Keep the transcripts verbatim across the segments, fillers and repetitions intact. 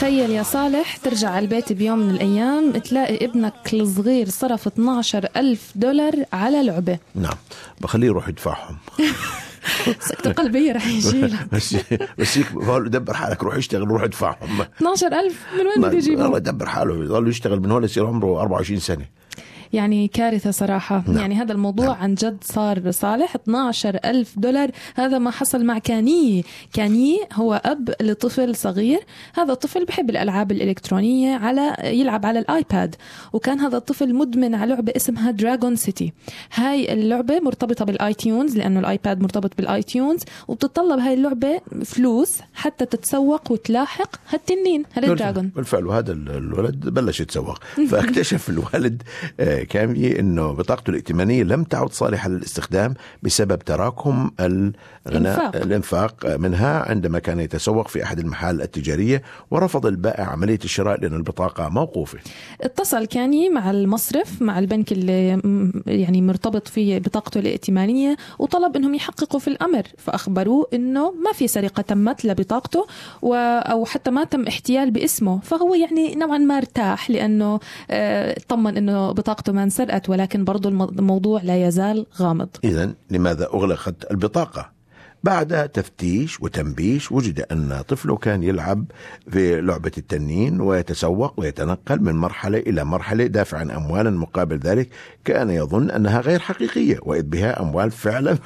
تخيل يا صالح ترجع على البيت بيوم من الأيام تلاقي ابنك الصغير صرف اثنا عشر ألف دولار على لعبة. نعم، بخليه يروح يدفعهم. سكتة قلبية رح يجيلك. بس بس بقول دبر حالك، روح اشتغل، روح ادفعهم. اثنا عشر ألف من وين بده يجيبه؟ الله يدبر حاله، يضل يشتغل من هون يصير عمره أربعة وعشرين سنة. يعني كارثة صراحة. نعم. يعني هذا الموضوع نعم. عن جد صار صالح اثنا عشر ألف دولار. هذا ما حصل مع كاني. كاني هو أب لطفل صغير. هذا الطفل بحب الألعاب الإلكترونية، على يلعب على الآيباد، وكان هذا الطفل مدمن على لعبة اسمها دراغون سيتي. هاي اللعبة مرتبطة بالآي تيونز لأنه الآيباد مرتبط بالآي تيونز، وبتتطلب هاي اللعبة فلوس حتى تتسوق وتلاحق هالتنين هالدراغون. بالفعل، وهذا الولد بلش يتسوق. فاكتشف الولد كامي إنه بطاقته الائتمانية لم تعد صالحة للاستخدام بسبب تراكم الغناء الانفاق منها عندما كان يتسوق في أحد المحال التجارية، ورفض البائع عملية الشراء لأن البطاقة موقوفة. اتصل كاني مع المصرف، مع البنك اللي يعني مرتبط فيه بطاقته الائتمانية، وطلب إنهم يحققوا في الأمر. فأخبروه إنه ما في سرقة تمت لبطاقته أو حتى ما تم احتيال باسمه. فهو يعني نوعا ما ارتاح لأنه طمن إنه بطاقته ما انسرقت، ولكن برضو الموضوع لا يزال غامض. إذن لماذا أغلقت البطاقة؟ بعد تفتيش وتنبيش وجد أن طفله كان يلعب في لعبة التنين ويتسوق ويتنقل من مرحلة إلى مرحلة دافعا أموالا مقابل ذلك. كان يظن أنها غير حقيقية وإذ بها أموال فعلا.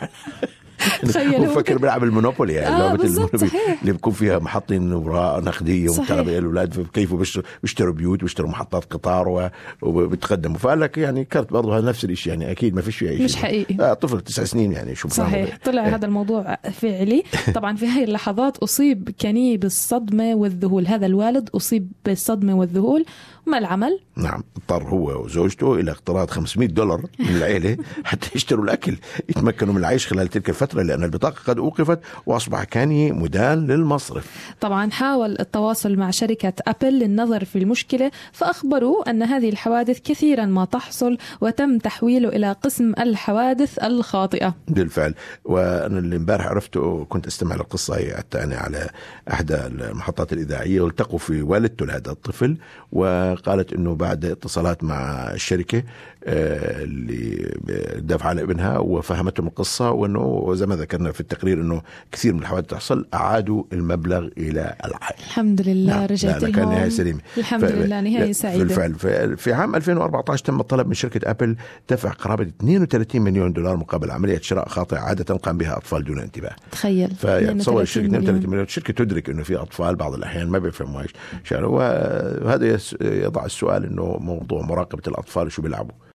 وفكر بيلعب المونوبولي، يعني آه لعبة المونوبولي اللي بيكون فيها محطين وراء نقدية ومتابعين الأولاد كيف بيشتروا بيوت وبيشتروا محطات قطار وبيتقدموا. فقال لك يعني كرت برضه نفس الشيء، يعني أكيد ما فيش شيء مش حقيقي. آه طفل تسع سنين يعني شو صحيح. طلع هذا الموضوع فعلي. طبعا في هاي اللحظات أصيب كاني بالصدمة والذهول. هذا الوالد أصيب بالصدمة والذهول. ما العمل؟ نعم، اضطر هو وزوجته إلى اقتراض خمسمائة دولار من العائلة حتى يشتروا الأكل يتمكنوا من العيش خلال تلك الفترة، لأن البطاقة قد أوقفت وأصبح كاني مدان للمصرف. طبعا حاول التواصل مع شركة أبل للنظر في المشكلة، فأخبروا أن هذه الحوادث كثيرا ما تحصل وتم تحويله إلى قسم الحوادث الخاطئة. بالفعل. وأنا اللي امبارح عرفته كنت استمع للقصة أنا على أحدى المحطات الإذاعية، والتقوا في والدته لهذا الطفل، وقالت أنه بعد اتصالات مع الشركة اللي دافع على ابنها وفهمتهم القصة، وأنه زي ما ذكرنا في التقرير أنه كثير من الحوادث تحصل أعادوا المبلغ إلى العائلة. الحمد لله. نعم. رجعت لهم. كان نهاية سليمة. الحمد ف... لله نهاية سعيدة. بالفعل. في عام ألفين وأربعة عشر تم الطلب من شركة أبل دفع قرابة اثنين وثلاثين مليون دولار مقابل عملية شراء خاطئة عادة قام بها أطفال دون انتباه. تخيل. فيتصور الشركة اثنين وثلاثين مليون. الشركة تدرك أنه في أطفال بعض الأحيان ما بيفهموا إيش، وهذا يضع السؤال أنه موضوع مراقبة الأطفال شو بيلعبوا.